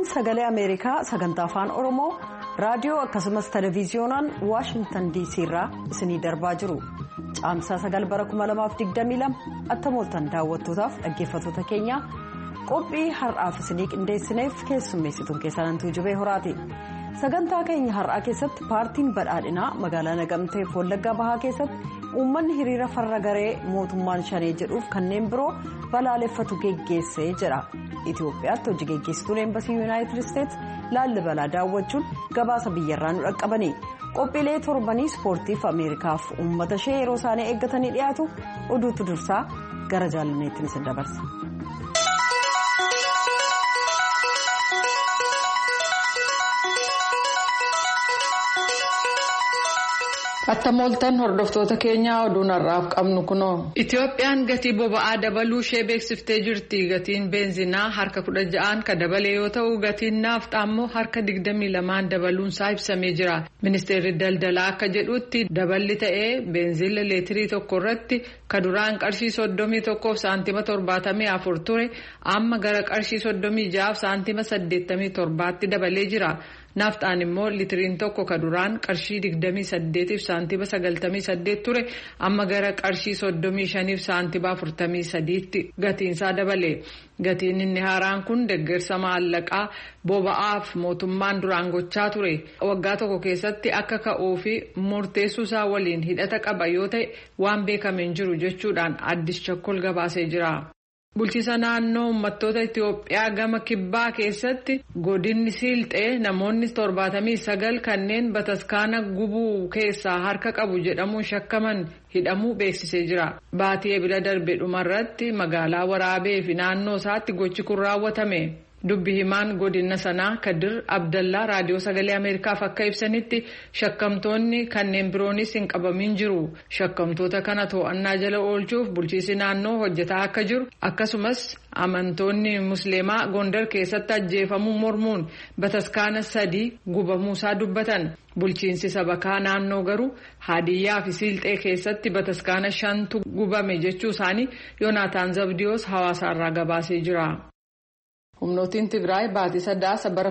sagalee Ameerikaa sagantaa afaan Oromoo raadiyoo akkasumas televiziyoonaan Waashingtan DC irraa isinii darbaa jiru. Caamsaa 9 bara 2022 attamooltan daawwattootaaf dhaggeeffattoota keenya qophii har'aaf isinii qindeessineef keessummeessituun keessan Tuujubee Horaati. Sagantaa keenya har'aa keessatti paartiin badhaadhinaa magaalaa Naqamtee Wallaggaa Bahaa keessatti uummanni hiriira farra garee mootummaan shanee jedhuuf kanneen biroo balaaleffatu geggeessee jira. Itoophiyaatti hojii geggeessituun eembasii Yuunaayitid Isteetsi Laallibalaa daawwachuun gabaasa biyyarraa nu dhaqqabani. Qophiilee torbanii ispoortiif Ameerikaaf uummata ishee yeroo isaanii eeggatanii dhiyaatu oduutu dursaa gara jaalanneetti isin dabarsa. Attamooltan hordoftoota keenyaa oduun har'aaf qabnu kunoo. Itoophiyaan gatii boba'aa dabaluu ishee beeksiftee jirti. Gatiin beenzinaa harka 16 kan dabale yoo ta'u gatiin naafxaa immoo harka 22 dabaluunsaa ibsamee jira. Ministeerri daldalaa akka jedhutti daballi ta'ee beenzila leetirii tokko irratti kan duraan qarshii 31 saantima 74 ture amma gara qarshii 36 saantima 87tti dabalee jira. Naafxaan immoo litiriin tokko kan duraan qarshii 28 saantima 98 ture amma gara qarshii 35 saantima 43tti gatiinsaa dabale. Gatiin inni haaraan kun deeggarsa maallaqaa boba'aaf mootummaan duraan gochaa ture. Waggaa tokko keessatti akka ka'uu fi murteessuusaa waliin hidhata qaba yoo ta'e waan beekameen jiru jechuudhaan Addis Chakkol gabaasee jira. Bulchiisa naannoo uummattoota Itoophiyaa gama kibbaa keessatti godinni Siilxee namoonni 79 kanneen bataskaana gubuu keessaa harka qabu jedhamuun shakkaman hidhamuu beeksisee jira. Baatii Ebila darbe dhumarratti magaalaa Waraabee fi naannoo isaatti gochi kun raawwatame. Dubbi himaan godina sanaa Kadir Abdallaa raadiyoo sagalee Ameerikaaf akka ibsanitti shakkamtoonni kanneen biroonis hin qabamin jiru. Shakkamtoota kana to'annaa jala oolchuuf bulchiisi naannoo hojjetaa akka jiru akkasumas amantoonni musliimaa Gondar keessatti ajjeefamuu mormuun bataskaana 3 gubamuusaa dubbatan. Bulchiinsi sabakaa naannoo garuu Haadiyyaa fi Siilxee keessatti bataskaana 5tu gubame jechuu isaanii Yoonaataan Zabdiyoos hawaasaarraa gabaasee jira. Humnootiin Tigraay baatii sadaasa bara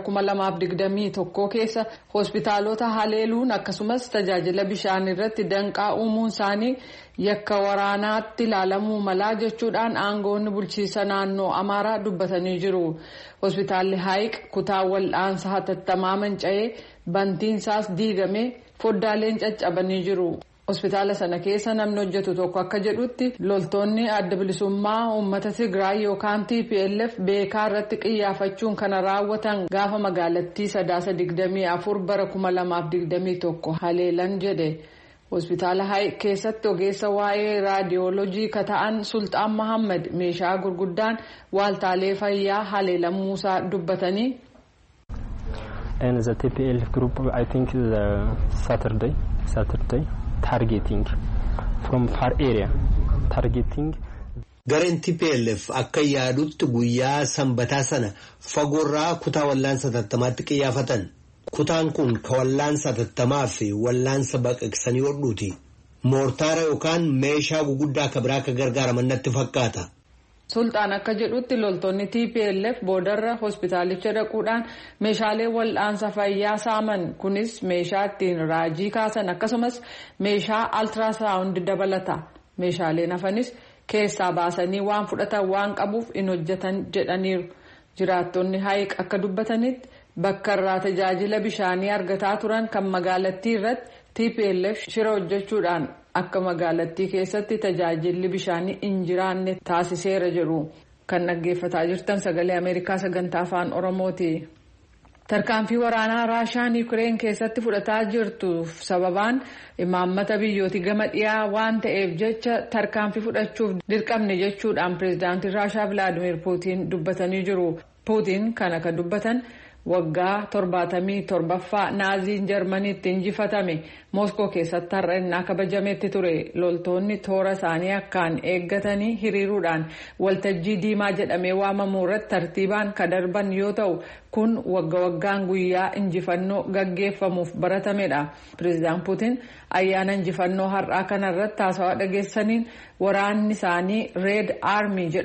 2021 keessa hospitaalota haleeluun akkasumas tajaajila bishaan irratti danqaa uumuun isaanii yakka waraanaatti ilaalamuu malaa jechuudhaan aangoonni bulchiisa naannoo Amaaraa dubbatanii jiru. Hospitaalli Haayiq kutaa wal'aansa hatattamaa manca'ee bantiinsaas diigamee foddaaleen caccabanii jiru. Hospitaala sana keessa namni hojjetu tokko akka jedhutti loltoonni adda bilisummaa uummata Tigraay yookaan TPLF beekaa irratti qiyyaafachuun kana raawwatan gaafa magaalattii sadaasa 24 bara 2021 haleelan jedhe. Hospitaala Haayiq keessatti ogeessa waa'ee raadiyoolojii kata'an Sultaan Mahammad meeshaa gurguddaan waaltaalee fayyaa haleelamuusaa dubbatanii. And the TPLF group, I think Saturday. Targeting from far area. Targeting. Gareen TPLF akka yaadutti guyyaa sanbataa sana fagoorraa kutaa wallaansa hatattamaatti qiyyaafatan. Kutaan kun ka wallaansa hatattamaa fi wallaansa baqaqsanii hodhuuti. Moortaara yookaan meeshaa guguddaa ka biraa akka gargaaraman natti fakkaata. Sultaan akka jedhutti loltoonni TPLF boodarra hospitaalicha dhaquudhaan meeshaalee wal'aansa fayyaa saaman kunis meeshaa ittiin raajii kaasan akkasumas meeshaa altiraasaawundi dabalata. Meeshaaleen hafanis keessaa baasanii waan fudhatan waan qabuuf hin hojjetan jedhaniiru. Jiraattonni Haayiq akka dubbatanitti bakka irraa tajaajila bishaanii argataa turan kan magaalattii irratti TPLF shira hojjechuudhaan akka magaalattii keessatti tajaajilli bishaanii hin jiraanne taasiseera jedhu. Kan dhaggeeffataa jirtan sagalee Ameerikaa sagantaa afaan Oromooti. Tarkaanfii waraanaa Raashaan Yuukireen keessatti fudhataa jirtuuf sababaan imaammata biyyooti gama dhiyaa waan ta'eef jecha tarkaanfii fudhachuuf dirqamne jechuudhaan pireezidaantiin Raashaa Vilaadimir Puutiin dubbatanii jiru. Puutiin kana kan dubbatan waggaa 77ffaa naaziin Jarmaniitti injifatame Mooskoo keessatti har'a innaa kabajametti ture. Loltoonni toora isaanii akkaan eeggatanii hiriiruudhaan waltajjii diimaa jedhamee waamamuu irratti tartiibaan kan darban yoo ta'u kun waggaan guyyaa injifannoo gaggeeffamuuf baratamedha. Pireezidaant Puutiin ayyaana injifannoo har'aa kanarratti haasawaa dhageessaniin waraanni isaanii Red Army jedhamu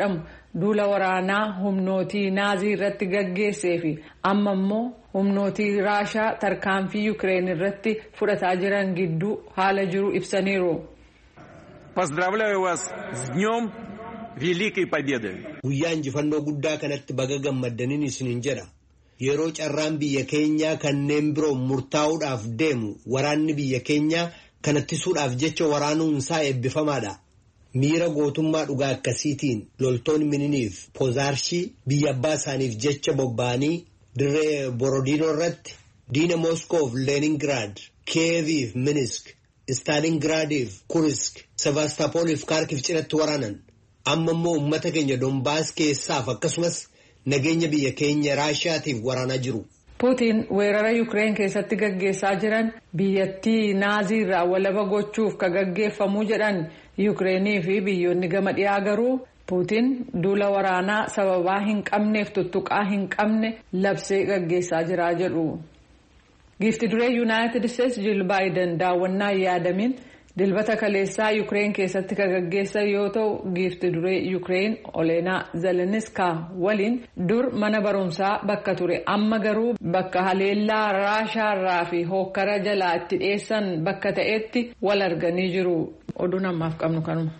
duula waraanaa humnootii naazii irratti gaggeessee fi amma immoo humnootii raashaa tarkaanfii Yuukireen irratti fudhataa jiran gidduu haala jiru ibsaniiru. Поздравляю вас с днем Великой Победы. Guyyaa injifannoo guddaa kanatti baga gammaddaniin isiniin jedha. Yeroo carraan biyya keenyaa kanneen biroo murtaa'uudhaaf deemu waraanni biyya keenyaa kanattisuudhaaf jecha waraanuun isaa eebbifamaadha. Miira gootummaa dhugaa akkasiitiin loltoonni Mininiif Pozaarshii biyya abbaa isaaniif jecha bobba'anii dirree Borodino irratti diina Mooskoof Leningraad, Kiyeviif Minisk, Stalingraadiif Kurisk, Sevastaapooliif Kaarkiif cinatti waraanan. Amma immoo uummata keenya Donbaas keessaaf akkasumas nageenya biyya keenya Raashiyaatiif waraanaa jiru. Puutiin weerara Yuukireen keessatti gaggeessaa jiran biyyattii naazii irraa walaba gochuuf ka gaggeeffamuu jedhan Yuukireenii fi biyyoonni gama dhiyaa garuu Puutiin duula waraanaa sababaa hin qabneef tuttuqaa hin qabne labsee gaggeessaa jira jedhu. Giifti duree Yuunaayitid Isteetsi Jiil Baayiden daawwannaa yaadamin dilbata kaleessaa Yuukireen keessatti ka gaggeessan yoo ta'u giifti duree Yuukireen Oleenaa Zeleniska waliin dur mana barumsaa bakka ture amma garuu bakka haleellaa Raashaarraa fi hookkara jalaa itti dhiyeessan bakka ta'etti wal arganii jiru. Oduun ammaaf qabnu kanuma.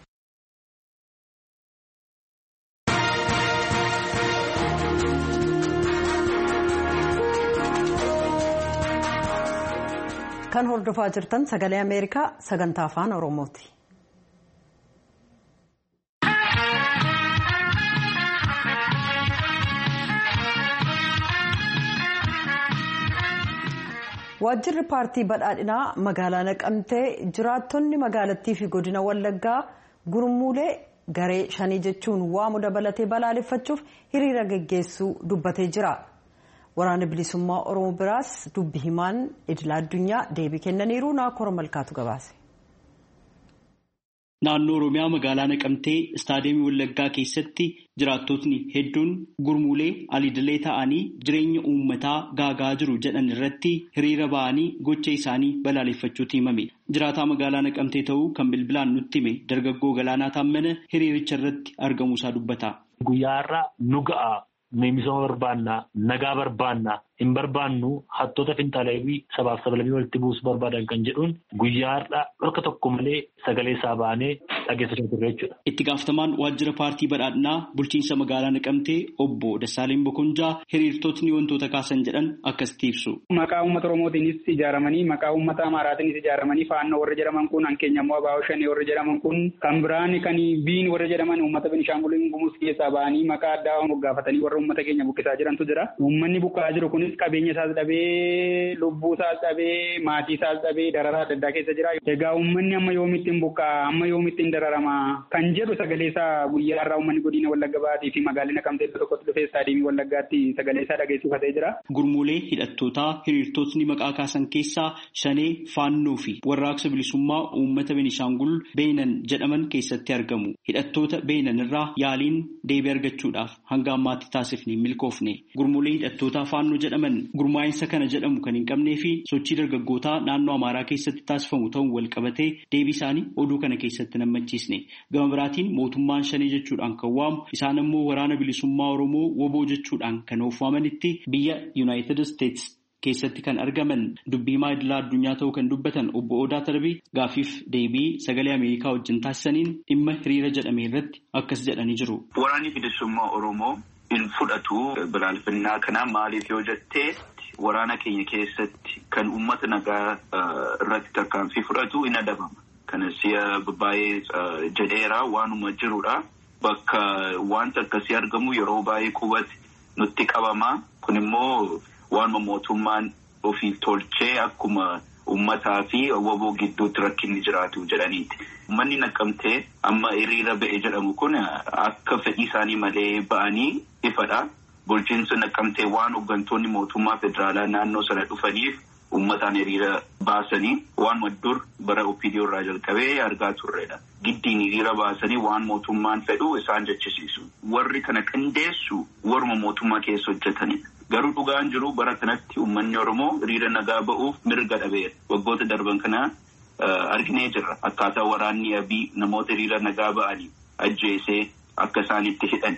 Kan hordofaa jirtan sagalee Ameerikaa sagantaa afaan Oromooti. Waajjirri paartii badhaadhinaa magaalaa Naqamtee jiraattonni magaalattii fi godina Wallaggaa gurmuulee garee shanii jechuun waamu dabalatee balaaleffachuuf hiriira gaggeessuu dubbatee jira. Waraana bilisummaa Oromoo biraas dubbi himaan idila addunyaa deebii kennaniiru Naakkor Malkaatu gabaase. Naannoo Oromiyaa magaalaa Naqamtee istaadiyeemii Wallaggaa keessatti jiraattotni hedduun gurmuulee alidilee ta'anii jireenya uummataa gaagaa jiru jedhan irratti hiriira ba'anii gocha isaanii balaaleffachuutti himame. Jiraataa magaalaa Naqamtee ta'uu kan bilbilaan nutti hime dargaggoo Galaanaa Taammana hiriiricha irratti argamuusaa dubbata. Guyyaarraa nu ga'a. Misooma barbaannaa, nagaa barbaannaa, hin barbaannu hattoota finxaaleewwii sabaaf sablammii walitti buusuu barbaadan kan jedhuun guyyaarraa dhorka tokko malee sagalee isaa baanee dhageessachaa turre jechuudha. Itti gaafatamaan waajjira paartii badhaadhinaa bulchiinsa magaalaa Naqamtee obbo Dassaaleen Bokonjaa hiriirtotni wantoota kaasan jedhan akkasitti ibsu. Maqaa uummata Oromootiinis ijaaramanii maqaa uummata Amaaraatiinis ijaaramanii faannoo warra jedhaman kun hankeenya immoo Abaawoo Shanii warra jedhaman kun kan biraan kan biin warra jedhaman uummata Beenishaangul Gumuz keessaa ba'anii maqaa addaa moggaafatanii warra uummata keenya buqqisaa jirantu jira. Uummanni buqqa'aa jiru kunis qabeenya isaas dhabee, lubbuu isaas dhabee, maatii isaas dhabee dararaa adda addaa keessa jira. Egaa uummanni amma yoomitti hin buqqaa, amma yoomitti hin dararama kan jedhu sagalee isaa guyyaa irraa uummanni godina Wallagga Baatii fi magaalaa Naqamtee tokkotti dhufee istaadiyeemii Wallaggaatti sagalee isaa dhageessifatee jira. Gurmuulee hidhattootaa hiriirtotni maqaa kaasan keessaa Shanee, Faannoo fi warraaqsa bilisummaa uummata Beenishaangul Beenan jedhaman keessatti argamu. Hidhattoota Beenan irraa yaaliin deebii argachuudhaaf hanga ammaatti taasifne milkoofne. Gurmuulee hidhattootaa Faannoo jedhaman gurmaa'insa kana jedhamu kan hin qabnee fi sochii dargaggootaa naannoo Amaaraa keessatti taasifamu ta'uun wal qabatee deebii isaanii oduu kana keessatti nammachiisne. Gama biraatiin mootummaan Shanee jechuudhaan kan waamu isaan immoo waraana bilisummaa Oromoo WBO jechuudhaan kan of waamanitti biyya Yuunaayitid Isteetsi keessatti kan argaman dubbii himaa idilaa addunyaa ta'uu kan dubbatan obbo Odaa Tarbii gaafiif deebii sagalee Ameerikaa wajjin taasisaniin dhimma hiriira jedhame irratti akkas jedhanii jiru. Waraanni bilisummaa Oromoo hin fudhatu balaaleffannaa kana maaliif yoo jettee waraana keenya keessatti kan uummata nagaa irratti tarkaanfii fudhatu hin adabama. Kanas baay'ee jedheera waanuma jirudha. Bakka wanta akkasii argamu yeroo baay'ee qubatti nutti qabama. Kun immoo waanuma mootummaan ofiif tolchee akkuma uummataa fi WBO gidduutti rakkinni jiraatu jedhaniiti. Uummanni Naqamtee amma hiriira ba'e jedhamu kun akka fedhii isaanii malee ba'anii ifadha. Bulchiinsa Naqamtee waan hooggantoonni mootummaa federaalaa naannoo sana dhufaniif uummataan hiriira baasanii waan dur bara OPDO irraa jalqabee argaa turredha. Giddiin hiriira baasanii waan mootummaan fedhu isaan jechisiisu. Warri kana qindeessu warma mootummaa keessa hojjetanidha. Garuu dhugaan jiru bara kanatti uummanni Oromoo hiriira nagaa ba'uuf mirga dhabeera. Waggoota darban kana arginee jirra. Akkaataa waraanni Abii namoota hiriira nagaa ba'anii ajjeesee akka isaan itti hidhan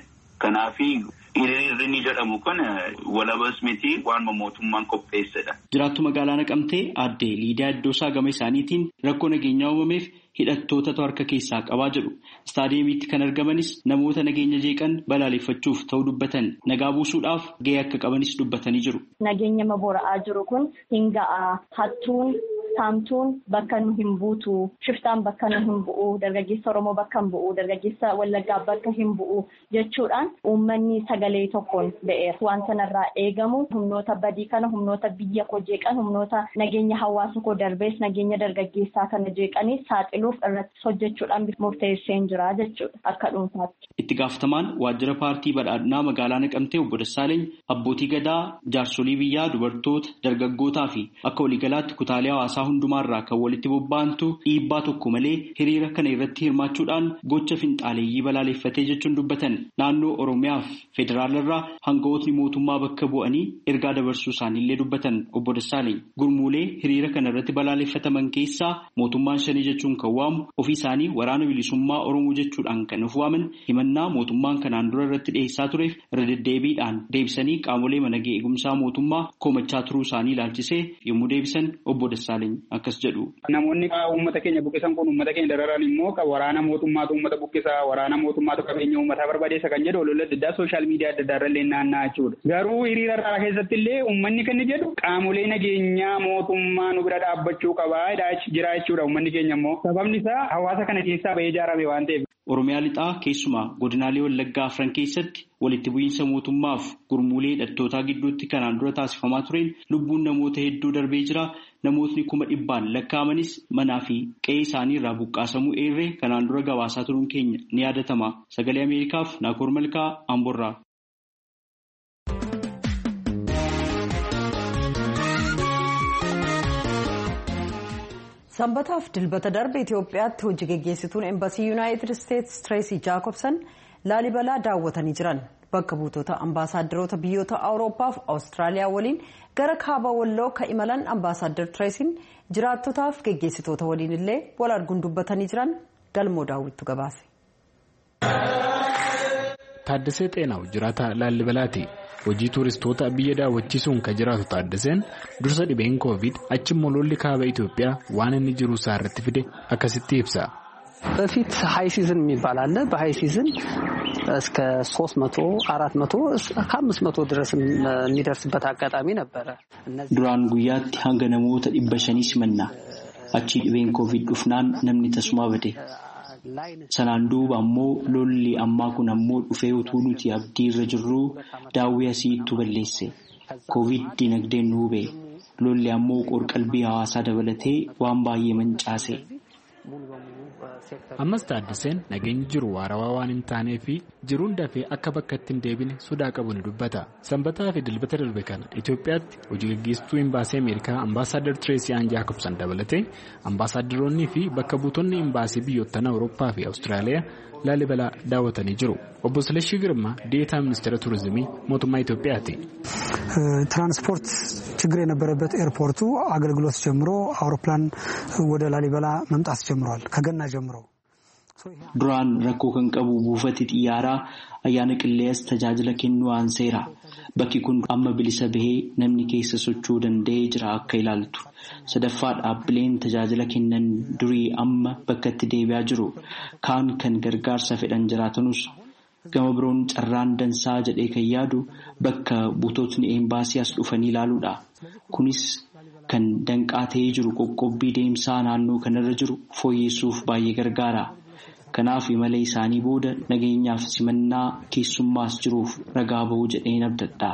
Kanaafi hiriirri ni jedhamu kun walabas miti waan mootummaan qopheessedha. Jiraattu magaalaa Naqamtee aadde Liidiyaa Iddoosaa gama isaaniitiin rakkoo nageenyaa uumameef hidhattootatu harka keessaa qabaa jedhu. Istaadiyeemiitti kan argamanis namoota nageenya jeeqan balaaleffachuuf ta'uu dubbatan nagaa buusuudhaaf gahee akka qabanis dubbatanii jiru. Nageenya mabora'aa jiru kun hin ga'a. Hattuun saamtuun bakka nu hin buutu. Shiftaan bakka nu hin bu'u. Dargaggeessa Oromoo bakka hin bu'u. Dargaggeessa Wallaggaa bakka hin bu'u jechuudhaan uummanni sagalee tokkoon ba'eera. Waan sanarraa eegamu humnoota badii kana humnoota biyya koo jeeqan humnoota nageenya hawaasa koo darbees nageenya dargaggeessaa kana jeeqanii saaxiluuf irratti hojjechuudhaan murteessee jira jechuudha akka dhuunfaatti. Itti gaafatamaan waajjira paartii badhaadhinaa magaalaa Naqamtee obbo Dassaaleny abbootii gadaa jaarsolii biyyaa dubartoota dargaggootaa fi akka waliigalaatti kutaalee hawaasaa hundumaarraa kan walitti bobba'antu dhiibbaa tokko malee hiriira kana irratti hirmaachuudhaan gocha finxaaleeyyii balaaleffatee jechuun dubbatan naannoo Oromiyaaf federaalarraa hangawootni mootummaa bakka bu'anii ergaa dabarsuu isaaniillee dubbatan obbo Dassaaleny gurmuulee hiriira kana irratti balaaleffataman keessaa mootummaan shanii jechuun kan waamu ofii isaanii waraana bilisummaa Oromoo jechuudhaan kan of waaman himannaa mootummaan kanaan dura irratti dhiyeessaa tureef irra deddeebiidhaan deebisanii qaamolee nageenya eegumsaa mootummaa komachaa turuu isaanii ilaalchisee yommuu deebisan obbo Dassaaleny akkas jedhu. Namoonni uummata keenya buqqisan kun uummata keenya dararan immoo waraana mootummaatu uummata buqqisaa waraana mootummaatu qabeenya uummataa barbaadeessa kan jedhu olola adda addaa sooshaal miidiyaa adda addaa irrallee naanna'aa jechuudha. Garuu hiriira irraa keessatti illee uummanni kan jedhu qaamolee nageenyaa mootummaa nu bira dhaabbachuu qabaa jira jechuudha uummanni keenya immoo sababni isaa hawaasa kana keessaa bahee ijaarame waan ta'eef. Oromiyaa lixaa keessumaa godinaalee Wallaggaa afran keessatti walitti bu'iinsa mootummaaf gurmuulee hidhattootaa gidduutti kanaan dura taasifamaa tureen lubbuun namoota hedduu darbee jira. Namootni 100,000 lakkaa'amanis manaa fi qe'ee isaanii irraa buqqaasamuu eerree kanaan dura gabaasaa turuun keenya ni yaadatama. Sagalee Ameerikaaf Naakoor Malkaa Amborraa. Sanbataaf dilbata darbe Itoophiyaatti hojii geggeessituun Embaasii Yuunaayitid Isteetsi Tireesii Jaakobsan Laalibalaa daawwatanii jiran. Bakka buutota ambaasaadarota biyyoota Awurooppaa fi Awustiraaliyaa waliin gara kaaba Walloo kan imalan ambaasaaddar Tireesiin jiraattotaaf geggeessitoota waliin illee wal arguun dubbatanii jiran galmoo daawwittu gabaase. Taaddasee Xeenaaw jiraata Laalibalaati. Hojii tuuristoota biyya daawwachiisuun kan jiraatu Taaddaseen dursa dhibeen Covid achimmoo lolli kaaba Itoophiyaa waan inni jiru isaa irratti fide akkasitti ibsa. በፊት ሃይ ሲዝን የሚባል አለ በሃይ ሲዝን እስከ 300 400 ከ500 ድረስ የሚደርስበት አጋጣሚ ነበረ ዱራን ጉያት hanga namoota 500 simanna achi dhibeen Covid dhufnaan namni tasuma bade sanaan duuba ammoo lolli ammaa kun ammoo dhufee utuu nuti abdii irra jirru daawwii asiitu balleesse Covid dinagdeen nu hube lolli ammoo qorqalbii hawaasaa dabalatee waan baay'ee mancaase. Ammas Taaddaseen nageenyi jiru waarawaa waan hin taanee fi jiruun dafee akka bakka ittiin deebine sodaa qabu ni dubbata. Sanbataa fi dilbata darbe kana Itoophiyaatti hojii gaggeessituu imbaasii Ameerikaa ambaasaaddar Tireesii Jaakobsan dabalatee ambaasaadarroonnii fi bakka buutonni imbaasii biyyoottan Awurooppaa fi Awustiraaliyaa Laalibalaa daawwatanii jiru. Obbo Silashii Girmaa deetaa ministeera turizimii mootummaa Itoophiyaati. ትራንስፖርት ችግር የነበረበት ኤርፖርቱ አገልግሎት ጀምሮ አውሮፕላን ወደ ላሊበላ መምጣት ጀምሯል ከገና ጀምሮ duraan rakkoo kan qabu buufati xiyyaaraa ayyaana qilleensa tajaajila kennuu aanseera bakki kun amma bilisa bahee namni keessa socho'uu danda'ee jira akka ilaaltu sadaffaa dhaabbileen tajaajila kennan durii amma bakka itti deebi'aa jiru kaan kan gargaarsa fedhan jiraatanus gama biroon carraan dansaa jedhee kan yaadu bakka buutotni embaasii as dhufanii ilaaluudha kunis kan danqaa ta'ee jiru qoqqobbii deemsaa naannoo kanarra jiru fooyyessuuf baay'ee gargaara. Kanaaf imala isaanii booda nageenyaaf simannaa keessummaas jiruuf ragaa bahuu jedheen abdadha.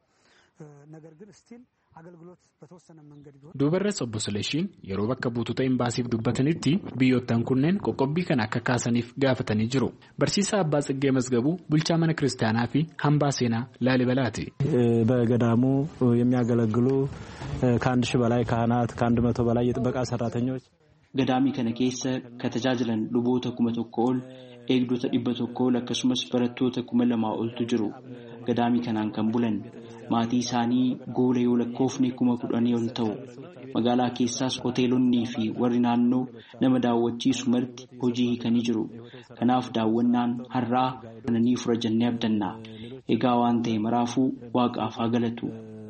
Dubarras obbo Sileshiin yeroo bakka buutota imbaasiif dubbatanitti biyyoottan kunneen qoqqobbii kana akka kaasaniif gaafatanii jiru. Barsiisaa Abbaa Tsiggee Mazgabuu bulchaa mana kiristaanaa fi hambaa seenaa Laalibalaati. በገዳሙ የሚያገለግሉ ከ1000 በላይ ካህናት ከ100 በላይ የጥበቃ ሰራተኞች Gadaamii kana keessa kan tajaajilan luboota 1,000 ol eegdota 100 ol akkasumas barattoota 2,000 oltu jiru. Gadaamii kanaan kan bulan maatii isaanii goola yoo lakkoofne 10,000 ol ta'u. Magaalaa keessaas hoteelonnii fi warri naannoo nama daawwachiisu marti hojii hiikanii jiru. Kanaaf daawwannaan har'aa kana ni fura jennee abdanna. Egaa waan ta'e maraafuu Waaqaaf haa galatu.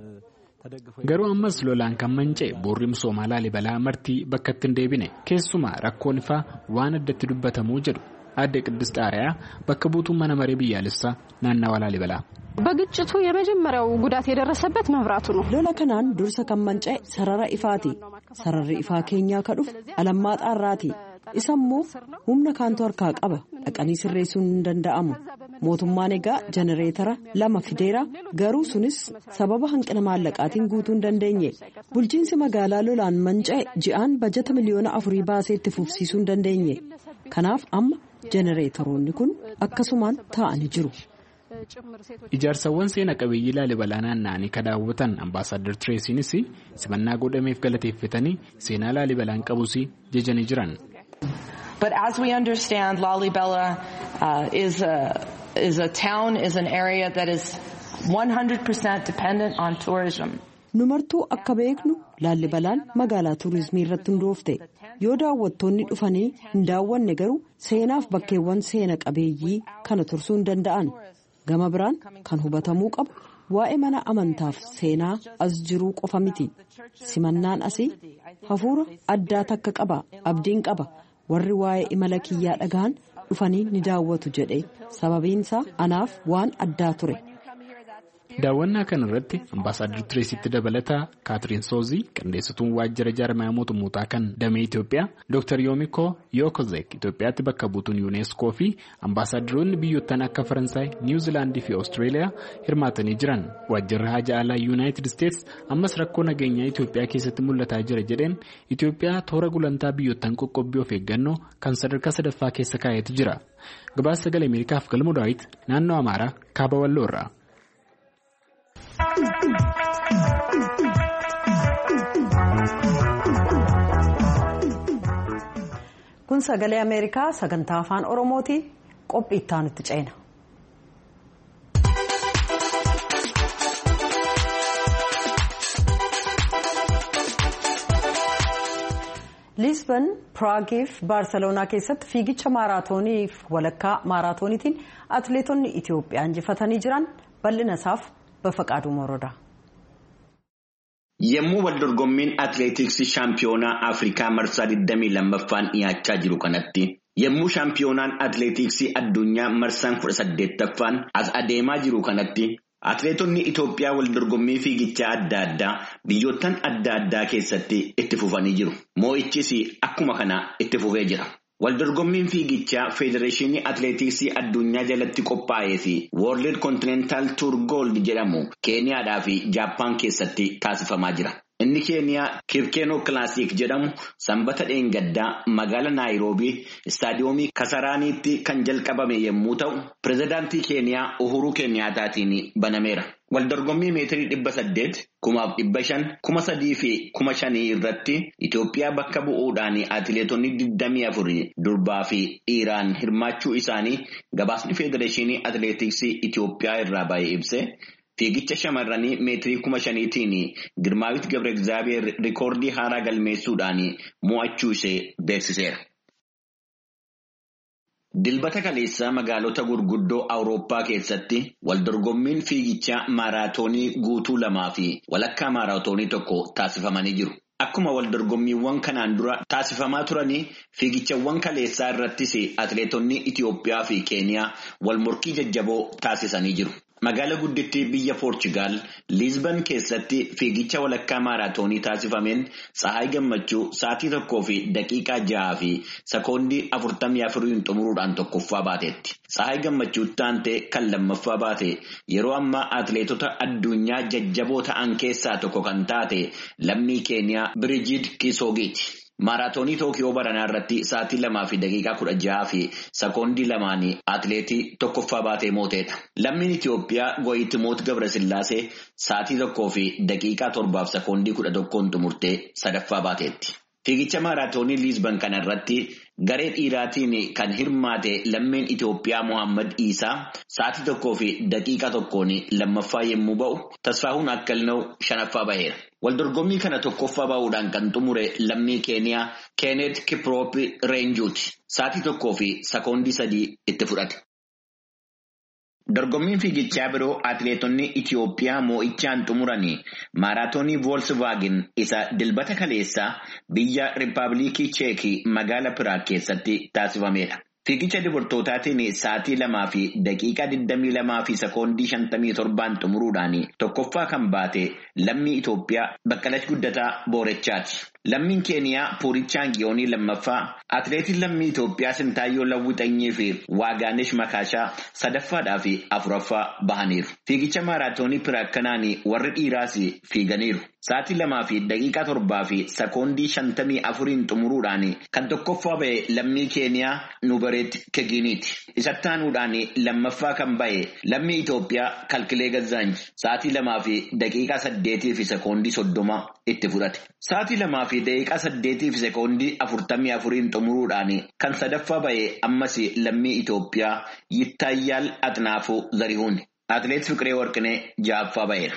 Garuu ammas lolaan kan manca'e boorri misoomaa Laalibalaa martii bakka itti hin deebine. Keessumaa rakkoon ifaa waan addatti dubbatamuu jedhu Aadde Qidist Aariyaa bakka buutuun mana maree biyyaalessaa naannawa Laalibalaa. በግጭቱ የመጀመሪያው ጉዳት የደረሰበት መብራቱ ነው። ሎላ ከናን ዱርሰ ከመንጨ ሰረራ ኢፋቲ ሰረሪ ኢፋ ኬኛ ከዱፍ አለማ ጣራቲ ኢሰሙ ሁምነ ካንቶ አርካ ቀበ አቀኒ ስሬሱን እንደንዳአሙ ሞቱማን ኤጋ ጀነሬተራ ለማ ፊዴራ ገሩ ሱንስ ሰበባ hanqina maallaqaatiin guutuu dandeenye bulchiinsi magaalaa lolaan manca'e ji'aan bajata miliyoona 4 baasee itti fufsiisuu dandeenye kanaaf amma jenereetoroonni kun akkasumaan taa'anii jiru. Ijaarsawwan seenaa qabeeyyii Laalibalaa naanna'anii kan daawwatan Ambaasaadder Tireesiinis simannaa godhameef galateeffatanii seenaa Laalibalaan qabus jajanii jiran. But as we understand, Lalibela is a town, is an area that is 100% dependent on tourism. Numartuu akka beeknu Laalibalaan magaalaa tuurizimii irratti hundoofte yoo daawwattoonni dhufanii hin daawwanne garuu seenaaf bakkeewwan seena qabeeyyii kana tursuu hin danda'an. Gama biraan kan hubatamuu qabu waa'ee mana amantaaf seenaa as jiruu qofa miti. Simannaan asii hafuura addaa takka qaba, abdiin qaba. Warri waa'ee imala kiyyaa dhagahan dhufanii ni daawwatu jedhee sababiinsaa anaaf waan addaa ture. Daawwannaa kana irratti Ambaasaadder Tireesitti dabalataa Kaatiriin Soozii qindeessituun waajjira jaarmayaa mootummootaa kan damee Itoophiyaa Dr. Yoomiko Yookozek Itoophiyaatti bakka buutuun UNESCO fi Ambaasaaddaroonni biyyoottan akka Faransaay, Niwuziilaandii fi Oostreeliyaa hirmaatanii jiran. Waajjirri haja alaa Yuunaayitid Isteets ammas rakkoo nageenyaa Itoophiyaa keessatti mul'ataa jira jedheen Itoophiyaa toora gulantaa biyyoottan qoqqobbii of eeggannoo kan sadarkaa sadaffaa keessa kaa'eeti jira. Gabaasa Sagalee Ameerikaaf Galmoo Daawit naannoo Amaaraa Kaaba Walloorraa. Kun Sagalee Ameerikaa sagantaa afaan Oromooti qophii itti aanutti ceena. Lisbon, Praagii fi Baarseloonaa keessatti fiigicha maaraatooniif walakkaa maaraatooniitiin atileetonni Itoophiyaa injifatanii jiran bal'ina isaaf Bafaqaaduu Morodaa. Yemmuu waldorgommiin atileetiksii shaampiyoonaa Afrikaa marsaa 22ffaan dhiyaachaa jiru kanatti yemmuu shaampiyoonaan atileetiksii addunyaa marsaan 18ffaan as adeemaa jiru kanatti atileetonni Itoophiyaa waldorgommii fiigichaa adda addaa biyyoottan adda addaa keessatti itti fufanii jiru. Moo'ichis akkuma kana itti fufee jira. Waldorgommiin fiigichaa Federeeshinii Atileetiksii addunyaa jalatti qophaa'ee fi World Continental Tour Gold jedhamu Keeniyaadhaa fi Jaappaan keessatti taasifamaa jira. Inni Keeniyaa Kipkeenoo Kilaasik jedhamu sanbata dheengaddaa magaalaa Naayiroobii istaadiyoomii Kasaraaniitti kan jalqabame yommuu ta'u, pirezidaantii Keeniyaa Uhuru Keeniyaataatiin banameera. Waldorgommii meetirii 800, 1500, 3000 fi 5000 irratti Itoophiyaa bakka bu'uudhaan atileetonni 24 durbaa fi dhiiraan hirmaachuu isaanii gabaasni Federeeshinii Atileetiksii Itoophiyaa irraa baay'ee ibse. Fiigicha shamarranii meetirii 5000tiin Girmaawit Gabre-Egzaabeer rikoordii haaraa galmeessuudhaan mo'achuu ishee beeksiseera. Dilbata kaleessaa magaalota gurguddoo Awurooppaa keessatti waldorgommiin fiigichaa maaraatoonii guutuu 2 fi walakkaa maaraatoonii 1 taasifamanii jiru. Akkuma waldorgommiiwwan kanaan dura taasifamaa turanii fiigichawwan kaleessaa irrattis atileetonni Itoophiyaa fi Keeniyaa wal morkii jajjaboo taasisanii jiru. Magaala guddittii biyya Poorchugaal Lisbon keessatti fiigicha walakkaa maaraatoonii taasifameen Tsahaay Gammachuu sa'aatii 1 fi daqiiqaa 6 fi sekoondii 44 xumuruudhaan tokkoffaa baateetti. Tsahaay Gammachuu taantee kan lammaffaa baate yeroo ammaa atileetota addunyaa jajjaboo ta'an keessaa tokko kan taate lammii Keeniyaa Birijiid Kisoogiiti. Maaraatoonii Tookiyoo baranaa irratti sa'aatii 2 fi daqiiqaa 16 fi sekoondii 2 atileetii tokkoffaa baatee mooteedha. Lammiin Itoophiyaa Goyitimoot Gabrasillaasee sa'aatii 1 fi daqiiqaa 7 fi sekoondii 11 xumurtee sadaffaa baateetti. Fiigicha maaraatoonii Lisbon kana irratti Garee dhiiraatiin kan hirmaate lammeen Itoophiyaa Mohaammed Isaa sa'aatii 1 fi daqiiqaa 1 lammaffaa yommuu ba'u Tasfaahuun Akkalnoo shanaffaa baheera. Waldorgommii kana tokkoffaa ba'uudhaan kan xumure lammii Keeniyaa Keenet Kiproop Reenjuuti. Sa'aatii 1 fi sekoondii 3 itti fudhate. Dorgommiin fiigichaa biroo atileetonni Itoophiyaa moo'ichaan xumuranii maaraatoonii Volkswagen isa dilbata kaleessaa biyya Riippaabilikii Cheekii magaalaa Piraag keessatti taasifameedha. Fiigicha dubartootaatiin sa'aatii 2 fi daqiiqaa 22 fi sekoondii 57 xumuruudhaan tokkoffaa kan baate lammii Itoophiyaa Baqqalash Guddataa Boorechaati. Lammiin Keeniyaa Puurichaan Giyoonii lammaffaa, atileetiin lammii Itoophiyaa Sintaayyoo Lawwixanyii fi Waagaanesh Makaashaa sadaffaadhaa fi afuraffaa bahaniiru. Fiigicha maaraatoonii Piraag kanaan warri dhiiraas fiiganiiru. Sa'aatii 2 fi daqiiqaa 7 fi sekoondii 54 xumuruudhaan kan tokkoffaa ba'e lammii Keeniyaa Nubareet Keginiiti. Isatti aanuudhaan lammaffaa kan ba'e lammii Itoophiyaa Kalkilee Gazzaanyi sa'aatii 2 fi daqiiqaa 8 fi sekoondii 30 itti fudhate. Sa'aatii 2 fi daqiiqaa 8 fi sekoondii 44 xumuruudhaan kan sadaffaa ba'e ammas lammii Itoophiyaa Yittaayyaal Atnaafuu Zarihuun. Atileet Fiqiree Warqinee 6ffaa ba'eera.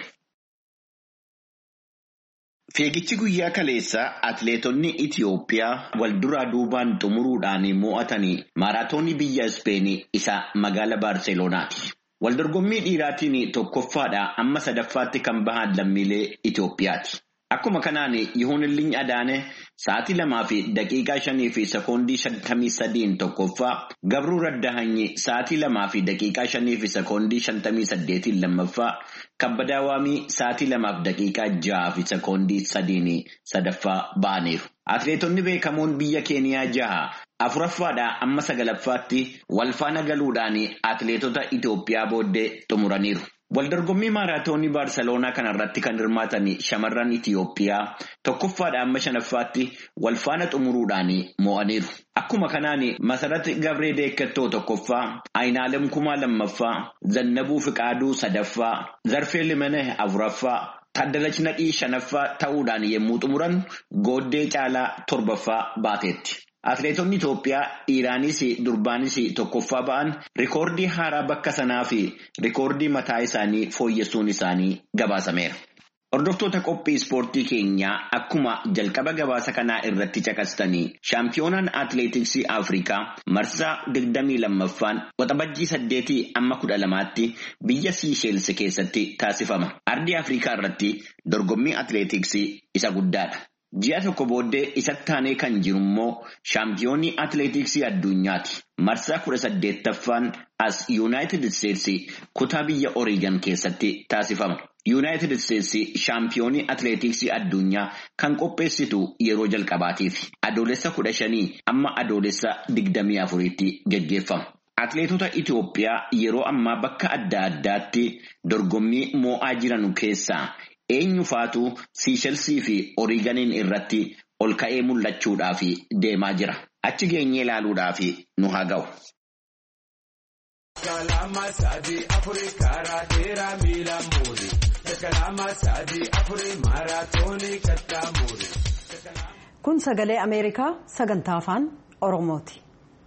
Fiigichi guyyaa kaleessaa atileetonni Itoophiyaa wal duraa duubaan xumuruudhaan mo'atanii maaraatoonii biyya Ispeenii isa magaalaa Baarseeloonaati. Waldorgommii dhiiraatiin tokkoffaadhaa amma sadaffaatti kan bahan lammiilee Itoophiyaati. Akkuma kanaan Yihuunilliin Adaanee sa'aatii 2 fi daqiiqaa 5 fi sekoondii 53 tokkoffaa, Gabruu Raddahanyi sa'aatii 2 fi daqiiqaa 5 fi sekoondii 58 lammaffaa, Kabbadaa Waamii sa'aatii 2 fi daqiiqaa 6 fi sekoondii 3 sadaffaa bahaniiru. Atileetonni beekamoon biyya Keeniyaa 6 afuraffaadhaa amma 9ffaatti wal faana galuudhaan atileetota Itoophiyaa booddee xumuraniiru. Waldorgommii maaraatoonii Baarseloonaa kanarratti kan hirmaatan shamarran Itoophiyaa tokkoffaadhaa amma 5ffaatti wal faana xumuruudhaan mo'aniiru. Akkuma kanaan Masarat Gabree Deekkattoo tokkoffaa, Aynaalem Kumaa lammaffaa, Zannabuu Fiqaaduu sadaffaa, Zarfee Limanee afuraffaa, Taaddalachi Nadhii 5ffaa ta'uudhaan yommuu xumuran Gooddee Caalaa 7ffaa baateetti. Atileetonni Itoophiyaa dhiiraanis durbaanis tokkoffaa ba'an rikoordii haaraa bakka sanaa fi rikoordii mataa isaanii fooyyessuun isaanii gabaasameera. Hordoftoota qophii ispoortii keenyaa akkuma jalqaba gabaasa kanaa irratti caqastanii shaampiyoonaan atileetiksii Afrikaa marsaa 22ffaan waxabajjii 8 amma 12tti biyya Siisheels keessatti taasifama. Ardii Afrikaa irratti dorgommii atileetiksii isa guddaadha. Ji'a tokko booddee isatti aanee kan jiru immoo shaampiyoonii atileetiksii addunyaati. Marsaa 18ffaan as Yuunaayitid Isteetsi kutaa biyya Oreegan keessatti taasifama. Yuunaayitid Isteetsi shaampiyoonii atileetiksii addunyaa kan qopheessitu yeroo jalqabaatiif adoolessa 15 amma adoolessa 24tti geggeeffama. Atileetota Itoophiyaa yeroo ammaa bakka adda addaatti dorgommii moo'aa jiran keessaa eenyu faatu Siishelsii fi Oreeganiin irratti ol ka'ee mul'achuudhaaf deemaa jira. Achi geenyee ilaaluudhaaf nu haa ga'u. Kun sagalee Ameerikaa sagantaa afaan Oromooti.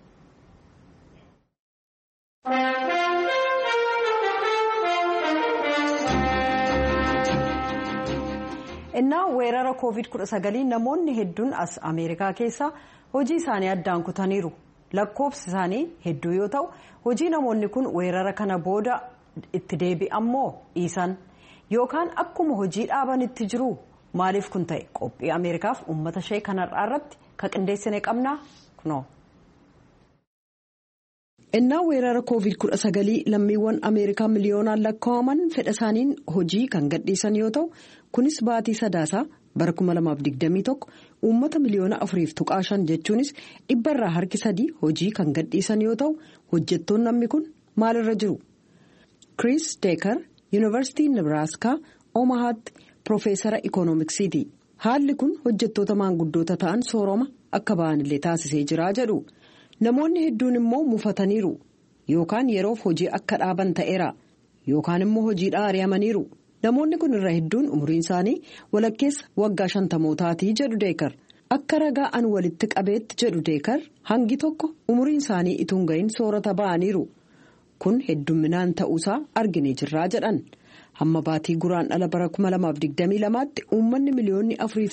Innaa weerara COVID-19 namoonni hedduun as Ameerikaa keessa hojii isaanii addaan kutaniiru. Lakkoofsi isaanii hedduu yoo ta'u, hojii namoonni kun weerara kana booda itti deebi'ammoo dhiisan yookaan akkuma hojii dhaabanitti jiru. Maaliif kun ta'e? Qophii Ameerikaaf uummata ishee kanarraa irratti ka qindeessine qabnaa kunoo. Innaa weerara COVID-19 lammiiwwan Ameerikaa miliyoonaan lakkaa'aman fedha isaaniin hojii kan gadhiisan yoo ta'u, kunis baatii sadaasaa bara 2021 uummata miliyoona 4.5 jechuunis 3% hojii kan gadhiisan yoo ta'u, hojjettoonni namni kun maalirra jiru? Chris Deeker Yuunivarsiitii Nebraaskaa Omahaatti Piroofeesara Ikoonomiksiiti. Haalli kun hojjettoota maanguddoota ta'an sooroma akka ba'anillee taasisee jira jedhu. Namoonni hedduun immoo mufataniiru yookaan yeroof hojii akka dhaaban ta'eera yookaan immoo hojiidhaa ari'amaniiru. Namoonni kun irra hedduun umriin isaanii walakkeessa waggaa 50mootaati jedhu Deekar. akka ragaa an walitti qabeetti jedhu deekar hangi tokko umuriin isaanii ituun gahin soorata ba'aniiru kun heddumminaan ta'uusaa arginee jirraa jedhan hamma baatii guraandhala bara 2022tti uummanni miliyoonni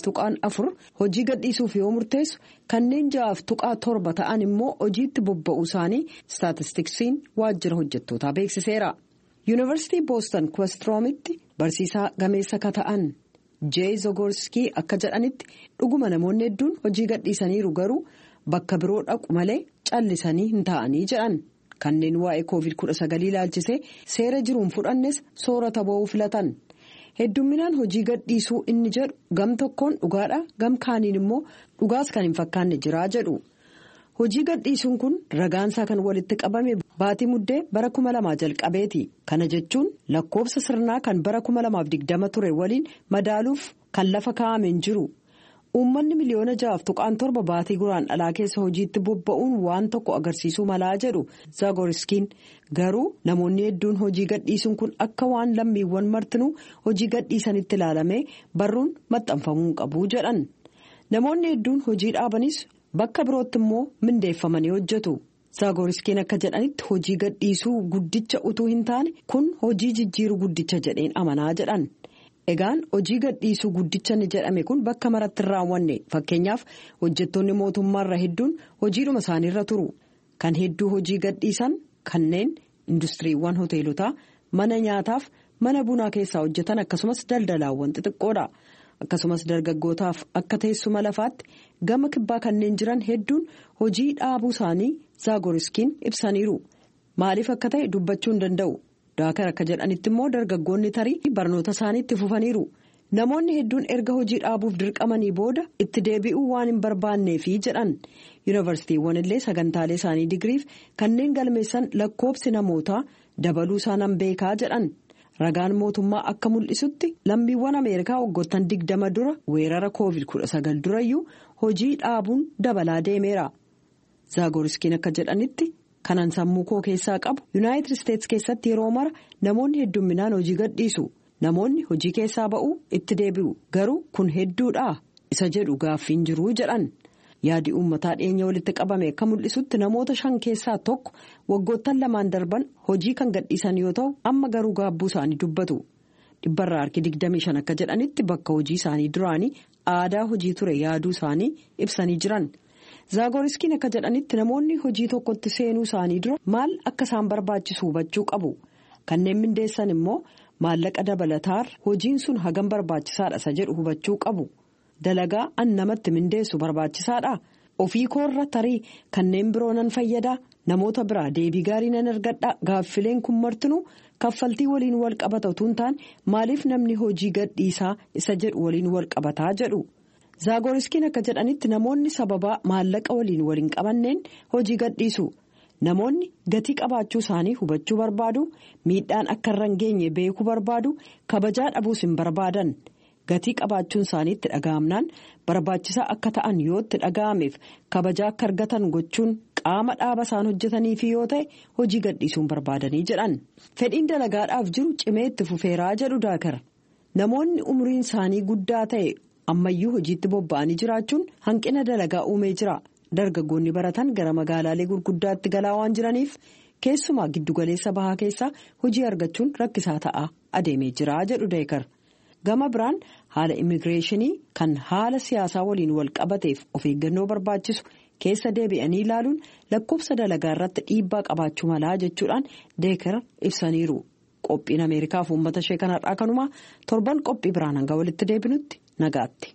4.4 hojii gadhiisuuf yoo murteessu kanneen 6.7 ta'an immoo hojiitti bobba'uu isaanii staatistiksiin waajjira hojjettootaa beeksiseera. yuunivarsiitii booston kwestiroomitti barsiisaa gameessa ka ta'an jee zogorskii akka jedhanitti dhuguma namoonni hedduun hojii gadhiisaniiru garuu bakka biroo dhaqu malee callisanii hin taa'anii jedhan. kanneen waa'ee COVID-19 ilaalchisee seera jiruun fudhannes soorata ba'uu filatan heddumminaan hojii gadhiisuu inni jedhu gam tokkoon dhugaadha gam kaaniin immoo dhugaas kan hin fakkaanne jiraa jedhu hojii gadhiisuun kun ragaansaa kan walitti qabame baatii muddee bara 2000 jalqabeeti kana jechuun lakkoofsa sirnaa kan bara 2020 ture waliin madaaluuf kan lafa kaa'ameen jiru. uummanni miliyoona 6.7 baatii guraandhalaa keessa hojiitti bobba'uun waan tokko agarsiisuu malaa jedhu zaagoriskiin garuu namoonni hedduun hojii gadhiisuun kun akka waan lammiiwwan martinuu hojii gadhiisanitti ilaalamee barruun maxxanfamuu qabu jedhan namoonni hedduun hojii dhaabanis bakka birootti immoo mindeeffamanii hojjetu zaagoriskiin akka jedhanitti hojii gadhiisuu guddicha utuu hin taane kun hojii jijjiiruu guddicha jedheen amanaa jedhan. Egaan hojii gadhiisuu guddicha ni jedhame kun bakka maratti hin raawwanne fakkeenyaaf hojjettoonni mootummaarra hedduun hojiidhuma isaaniirra turu kan hedduu hojii gadhiisan kanneen industiriiwwan hoteelotaa mana nyaataaf mana bunaa keessaa hojjetan akkasumas daldalaawwan xixiqqoodha akkasumas dargaggootaaf akka teessuma lafaatti gama kibbaa kanneen jiran hedduun hojii dhaabuu isaanii zaagoriskiin ibsaniiru maaliif akka ta'e dubbachuu hin danda'u. Daakar akka jedhanitti immoo dargaggoonni tarii barnoota isaaniitti fufaniiru namoonni hedduun erga hojii dhaabuuf dirqamanii booda itti deebi'uu waan hin barbaanneefi jedhan yuunivarsiitiiwwan illee sagantaalee isaanii digiriif kanneen galmeessan lakkoobsi namootaa dabaluu isaanan beekaa jedhan ragaan mootummaa akka mul'isutti lammiiwwan ameerikaa waggoottan 20 dura weerara COVID-19 durayyuu hojii dhaabuun dabalaa deemeera zaagoriskiin akka jedhanitti. kanan sammuu koo keessaa qabu yuunaayitid isteetsi keessatti yeroo mara namoonni heddumminaan hojii gadhiisu namoonni hojii keessaa ba'uu itti deebi'u garuu kun hedduudha isa jedhu gaaffiin jiruu jedhan yaadi uummataa dhiyeenya walitti qabame akka mul'isutti namoota 5 keessaa tokko waggoottan 2 darban hojii kan gadhiisan yoo ta'u amma garuu gaabbuu isaanii dubbatu dhibbarraa harki 25 akka jedhanitti bakka hojii isaanii duraanii aadaa hojii ture yaaduu isaanii ibsanii jiran. zaagoriskiin akka jedhanitti namoonni hojii tokkotti seenuu isaanii dura maal akka isaan barbaachisu hubachuu qabu kanneen mindeessan immoo maallaqa dabalataar hojiin sun hagam barbaachisaadha isa jedhu hubachuu qabu dalagaa an namatti mindeessu barbaachisaadha ofii koorra tarii kanneen biroo nan fayyadaa namoota biraa deebii gaarii nan argadha gaaffileen kun martinuu kaffaltii waliin wal qabata utuu hin taane maaliif namni hojii gadhiisaa isa jedhu waliin wal qabataa jedhu. zaagoriskiin akka jedhanitti namoonni sababaa maallaqa waliin qabanneen hojii gadhiisu namoonni gatii qabaachuu isaanii hubachuu barbaadu miidhaan akka irra hin geenye beekuu barbaadu kabajaa dhabuus hin barbaadan gatii qabaachuun isaaniitti dhaga'amnaan barbaachisaa akka ta'an yoo itti dhaga'ameef kabajaa akka argatan gochuun qaama dhaaba isaan hojjetaniifi yoo ta'e hojii gadhiisuun barbaadanii jedhan fedhiin dalagaadhaaf jiru cimee itti fufeeraa jedhu daakar namoonni umriin isaanii guddaa ta'e. ammayyuu hojiitti bobba'anii jiraachuun hanqina dalagaa uumee jira dargaggoonni baratan gara magaalaalee gurguddaatti galaa waan jiraniif keessumaa giddugaleessa bahaa keessaa hojii argachuun rakkisaa ta'aa adeemee jira jedhu deekar gama biraan haala immigireeshinii kan haala siyaasaa waliin wal qabateef of eeggannoo barbaachisu keessa deebi'anii ilaaluun lakkoofsa dalagaa irratti dhiibbaa qabaachuu malaa jechuudhaan deekar ibsaniiru qophiin ameerikaaf uummata ishee kanarraa kanumaa torban qophii biraan hanga walitti deebinutti. nagaatti.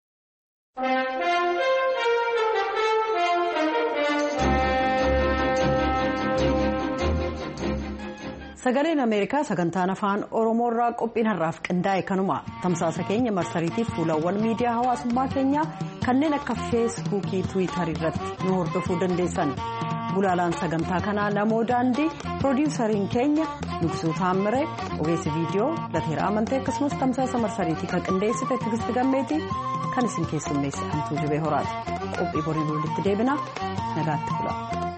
sagaleen ameerikaa sagantaan afaan oromoorraa qophiin har'aaf qindaa'e kanuma tamsaasa keenya marsariitiif fuulawwan miidiyaa hawaasummaa keenyaa kanneen akka feesbuukii tiwiitarii irratti nu hordofuu dandeessan gulaalaan sagantaa kanaa namoo daandii piroodiwusariin keenya nugsuu taammiree ogeessi viidiyoo lateera amantee akkasumas tamsaasa marsariitii kan qindeessite tigisti gammeetii kan isin keessummeesse antuu jibee horaati qophii borii walitti deebina nagaatti bula.